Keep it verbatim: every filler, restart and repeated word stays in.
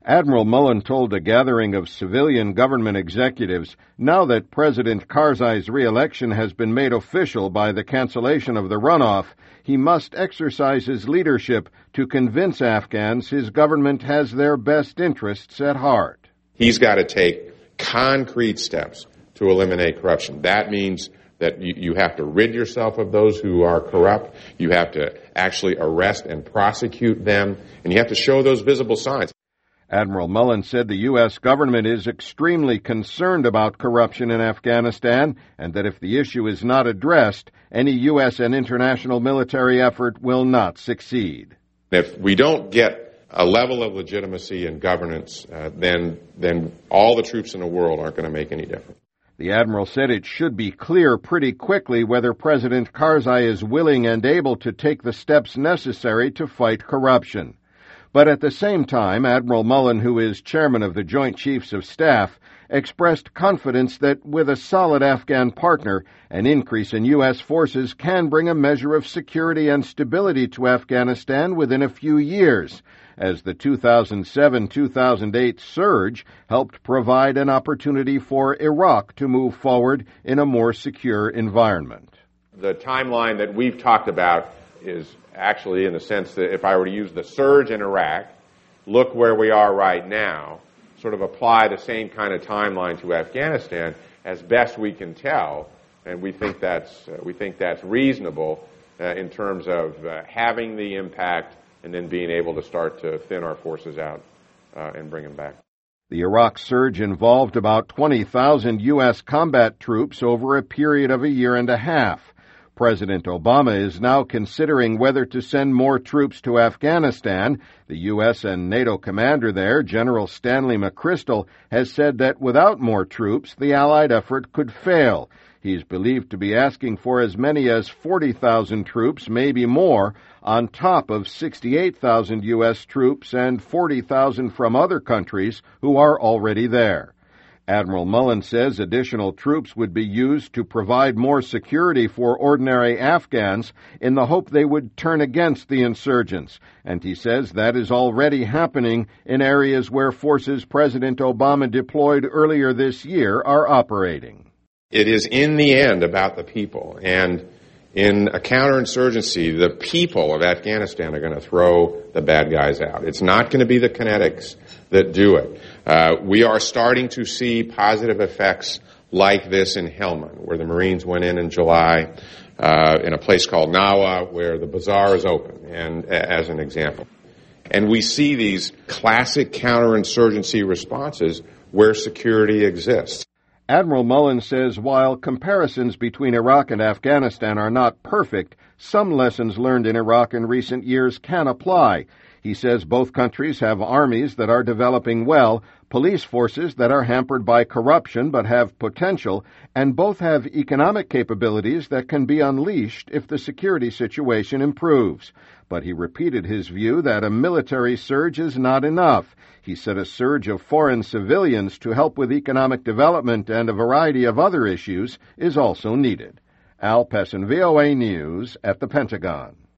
Admiral Mullen told a gathering of civilian government executives, now that President Karzai's re-election has been made official by the cancellation of the runoff, he must exercise his leadership to convince Afghans his government has their best interests at heart. He's got to take concrete steps to eliminate corruption. That means that you, you have to rid yourself of those who are corrupt. You have to actually arrest and prosecute them, and you have to show those visible signs. Admiral Mullen said the U S government is extremely concerned about corruption in Afghanistan and that if the issue is not addressed, any U S and international military effort will not succeed. If we don't get a level of legitimacy and governance, uh, then, then all the troops in the world aren't going to make any difference. The Admiral said it should be clear pretty quickly whether President Karzai is willing and able to take the steps necessary to fight corruption. But at the same time, Admiral Mullen, who is chairman of the Joint Chiefs of Staff, expressed confidence that with a solid Afghan partner, an increase in U S forces can bring a measure of security and stability to Afghanistan within a few years, as the two thousand seven two thousand eight surge helped provide an opportunity for Iraq to move forward in a more secure environment. The timeline that we've talked about is actually in the sense that if I were to use the surge in Iraq, look where we are right now, sort of apply the same kind of timeline to Afghanistan as best we can tell, and we think that's uh, we think that's reasonable uh, in terms of uh, having the impact and then being able to start to thin our forces out uh, and bring them back. The Iraq surge involved about twenty thousand U S combat troops over a period of a year and a half. President Obama is now considering whether to send more troops to Afghanistan. The U S and NATO commander there, General Stanley McChrystal, has said that without more troops, the Allied effort could fail. He's believed to be asking for as many as forty thousand troops, maybe more, on top of sixty-eight thousand U S troops and forty thousand from other countries who are already there. Admiral Mullen says additional troops would be used to provide more security for ordinary Afghans in the hope they would turn against the insurgents, and he says that is already happening in areas where forces President Obama deployed earlier this year are operating. It is in the end about the people, and in a counterinsurgency, the people of Afghanistan are going to throw the bad guys out. It's not going to be the kinetics that do it. Uh, we are starting to see positive effects like this in Helmand, where the Marines went in in July, uh, in a place called Nawa, where the bazaar is open, and as an example. And we see these classic counterinsurgency responses where security exists. Admiral Mullen says while comparisons between Iraq and Afghanistan are not perfect, some lessons learned in Iraq in recent years can apply. He says both countries have armies that are developing well, police forces that are hampered by corruption but have potential, and both have economic capabilities that can be unleashed if the security situation improves. But he repeated his view that a military surge is not enough. He said a surge of foreign civilians to help with economic development and a variety of other issues is also needed. Al Pessin, V O A News, at the Pentagon.